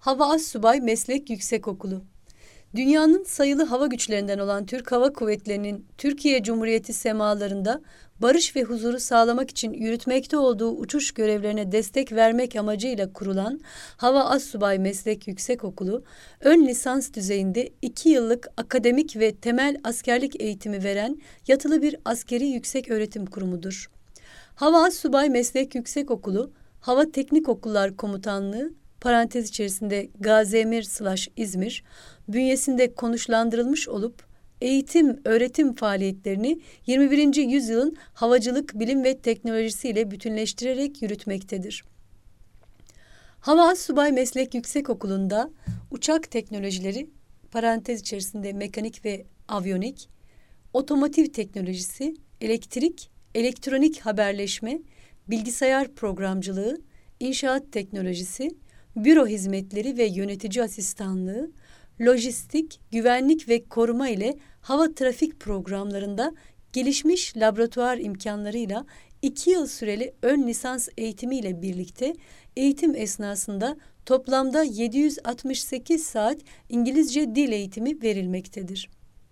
Hava Assubay Meslek Yüksekokulu. Dünyanın sayılı hava güçlerinden olan Türk Hava Kuvvetleri'nin Türkiye Cumhuriyeti semalarında barış ve huzuru sağlamak için yürütmekte olduğu uçuş görevlerine destek vermek amacıyla kurulan Hava Assubay Meslek Yüksekokulu, ön lisans düzeyinde 2 yıllık akademik ve temel askerlik eğitimi veren yatılı bir askeri yüksek öğretim kurumudur. Hava Assubay Meslek Yüksekokulu, Hava Teknik Okullar Komutanlığı, parantez içerisinde Gazemir/İzmir, bünyesinde konuşlandırılmış olup, eğitim, öğretim faaliyetlerini 21. yüzyılın havacılık, bilim ve teknolojisiyle bütünleştirerek yürütmektedir. Hava Assubay Meslek Yüksekokulu'nda uçak teknolojileri, parantez içerisinde mekanik ve avyonik, otomotiv teknolojisi, elektrik, elektronik haberleşme, bilgisayar programcılığı, inşaat teknolojisi, büro hizmetleri ve yönetici asistanlığı, lojistik, güvenlik ve koruma ile hava trafik programlarında gelişmiş laboratuvar imkanlarıyla 2 yıl süreli ön lisans eğitimi ile birlikte eğitim esnasında toplamda 768 saat İngilizce dil eğitimi verilmektedir.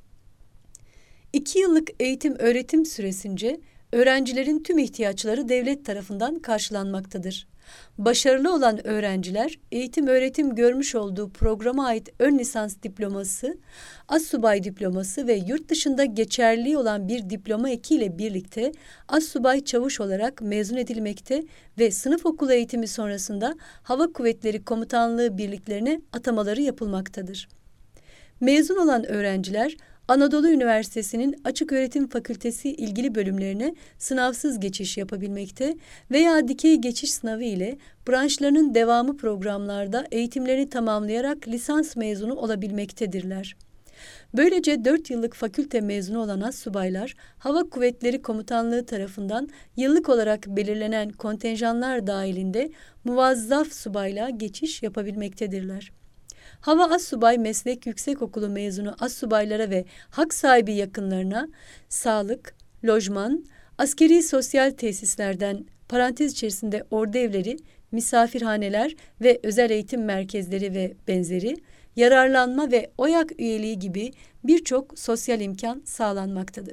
2 yıllık eğitim öğretim süresince öğrencilerin tüm ihtiyaçları devlet tarafından karşılanmaktadır. Başarılı olan öğrenciler eğitim öğretim görmüş olduğu programa ait ön lisans diploması, assubay diploması ve yurt dışında geçerli olan bir diploma ekiyle birlikte assubay çavuş olarak mezun edilmekte ve sınıf okulu eğitimi sonrasında Hava Kuvvetleri Komutanlığı birliklerine atamaları yapılmaktadır. Mezun olan öğrenciler Anadolu Üniversitesi'nin Açıköğretim Fakültesi ilgili bölümlerine sınavsız geçiş yapabilmekte veya dikey geçiş sınavı ile branşlarının devamı programlarda eğitimlerini tamamlayarak lisans mezunu olabilmektedirler. Böylece 4 yıllık fakülte mezunu olan astsubaylar, Hava Kuvvetleri Komutanlığı tarafından yıllık olarak belirlenen kontenjanlar dahilinde muvazzaf subaylığa geçiş yapabilmektedirler. Hava Assubay Meslek Yüksekokulu mezunu astsubaylara ve hak sahibi yakınlarına sağlık, lojman, askeri sosyal tesislerden parantez içerisinde ordu evleri, misafirhaneler ve özel eğitim merkezleri ve benzeri, yararlanma ve OYAK üyeliği gibi birçok sosyal imkan sağlanmaktadır.